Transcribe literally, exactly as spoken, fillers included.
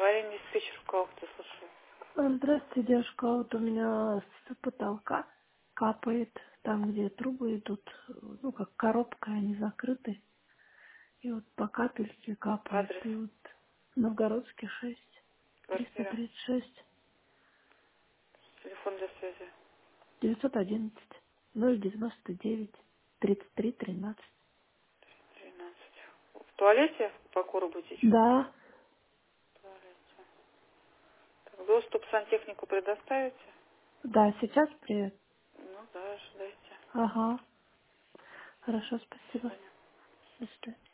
Аварийный диспетчер Калты, слушаю. А, Здравствуйте, девушка. Вот у меня с потолка капает там, где трубы идут, ну, как коробка, они закрыты. И вот по капельке капает. Адрес, И вот Новгородский шесть, триста квартира, тридцать шесть, телефон для связи. девятьсот одиннадцать, ноль девяносто девять, тридцать три тринадцать. тринадцать. В туалете по коробу течет? Да, В туалете. Так, доступ сантехнику предоставите? да, сейчас привет. Ну да, ожидайте. Ага, хорошо, До спасибо. свидания. До свидания.